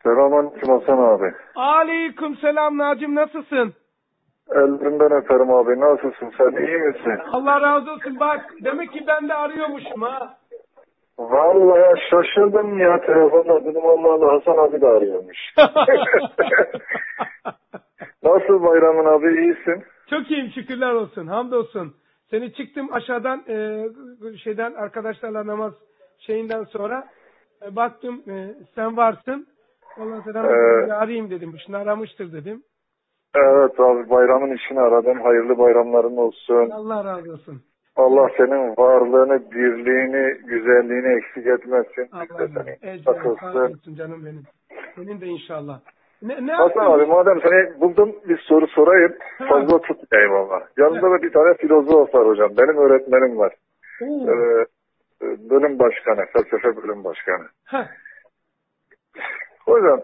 Selamünaleyküm Hasan abi. Aleyküm selam Nacim, nasılsın? Ellerinden öperim abi. Nasılsın? Sen iyi misin? Allah razı olsun. Bak demek ki ben de arıyormuşum ha. Vallahi şaşırdım ya, telefonda dedim Allah Allah, Hasan abi de arıyormuş. Nasıl bayramın abi, iyisin? Çok iyiyim, şükürler olsun. Hamdolsun. Seni çıktım aşağıdan arkadaşlarla namaz sonra baktım sen varsın. Ondan sonra bir arayayım dedim. Şunu aramıştır dedim. Evet abi, bayramın işini aradım. Hayırlı bayramların olsun. Allah razı olsun. Allah senin varlığını, birliğini, güzelliğini eksik etmesin. Allah olsun canım benim. Senin de inşallah. Ne Hasan abi, madem seni buldum bir soru sorayım. Fazla tutmayayım ama. Yanımda da bir tane filozof var hocam. Benim öğretmenim var. Bölüm başkanı, felsefe bölüm başkanı. Hocam,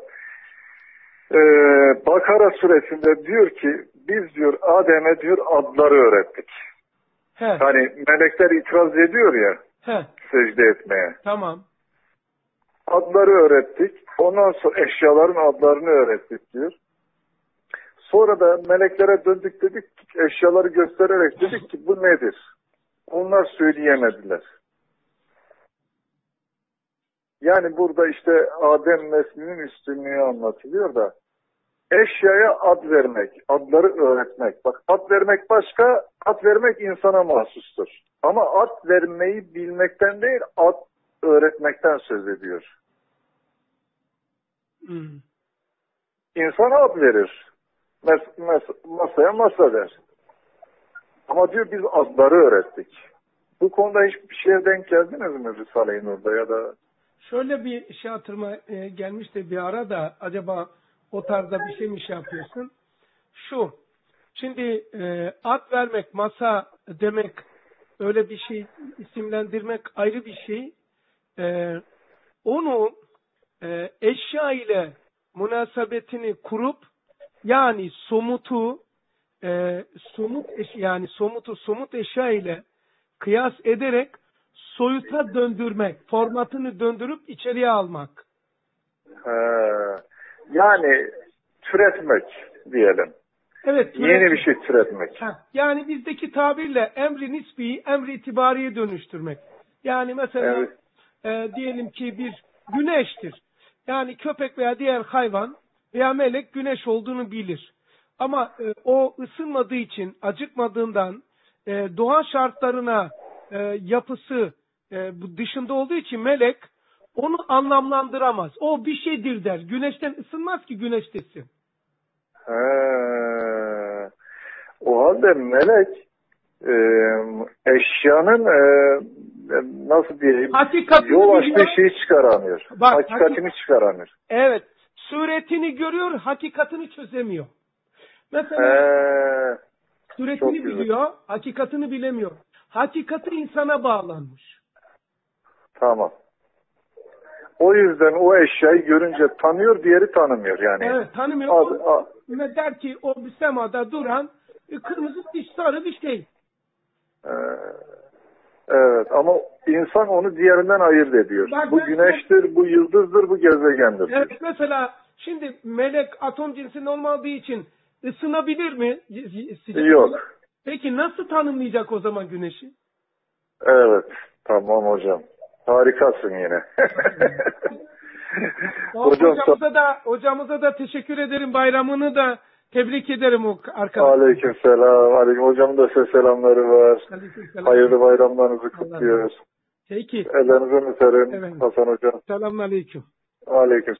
Bakara suresinde diyor ki biz diyor Adem'e diyor adları öğrettik. Hani melekler itiraz ediyor ya secde etmeye. Tamam. Adları öğrettik. Ondan sonra eşyaların adlarını öğrettik diyor. Sonra da meleklere döndük, dedik ki, eşyaları göstererek dedik ki bu nedir? Onlar söyleyemediler. Yani burada işte Adem neslinin üstünlüğü anlatılıyor da eşyaya ad vermek, adları öğretmek. Bak, ad vermek başka, ad vermek insana mahsustur. Ama ad vermeyi bilmekten değil, ad öğretmekten söz ediyor. İnsan ad verir. Masaya masa der. Ama diyor biz adları öğrettik. Bu konuda hiçbir şeye denk geldiniz mi Risale-i Nur'da ya da? Şöyle bir şey hatırıma gelmişti bir ara da, acaba o tarzda bir şey mi yapıyorsun? Şimdi ad vermek, masa demek, öyle bir şey isimlendirmek ayrı bir şey. Onu eşya ile münasebetini kurup, yani somutu somut eşya ile kıyas ederek soyuta döndürmek, formatını döndürüp içeriye almak. Yani türetmek diyelim. Evet, yeni bir şey türetmek. Yani bizdeki tabirle emri nisbiyi emri itibariye dönüştürmek. Yani mesela diyelim ki bir güneştir. Yani köpek veya diğer hayvan veya melek güneş olduğunu bilir. Ama o ısınmadığı için, acıkmadığından, doğa şartlarına yapısı dışında olduğu için melek onu anlamlandıramaz. O bir şeydir der. Güneşten ısınmaz ki güneş desin. O halde melek eşyanın nasıl diyeyim, yol açtığı şeyi çıkaramıyor. Hakikatini çıkaramıyor. Evet. Suretini görüyor, hakikatini çözemiyor. Mesela suretini biliyor, hakikatini bilemiyor. Hakikati insana bağlanmış. Tamam. O yüzden o eşyayı görünce tanıyor, diğeri tanımıyor yani. Evet, tanımıyor. Ve der ki o semada duran kırmızı sarı bir şey. Evet, ama insan onu diğerinden ayırt ediyor. Bu güneştir, bu yıldızdır, bu gezegendir. Evet, mesela şimdi melek atom cinsinde olmadığı için ısınabilir mi? Yok. Peki nasıl tanımlayacak o zaman güneşi? Evet, tamam hocam. Harikasın yine. Hocamıza da teşekkür ederim. Bayramını da tebrik ederim o arkadaşlar. Aleykümselam. Hocamın da size selamları var. Hayırlı bayramlarınızı kutluyoruz. Peki. Ellerinizden öperim Hasan hocam. Selamünaleyküm. Aleyküm.